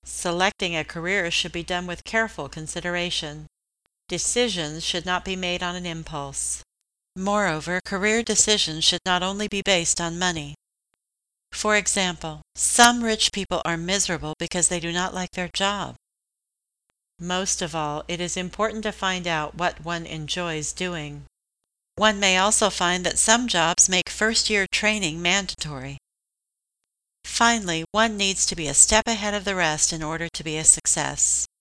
Selecting a career should be done with careful consideration. Decisions should not be made on an impulse. Moreover, career decisions should not only be based on money. For example, some rich people are miserable because they do not like their job. Most of all, it is important to find out what one enjoys doing. One may also find that some jobs make first-year training mandatory. Finally, one needs to be a step ahead of the rest in order to be a success.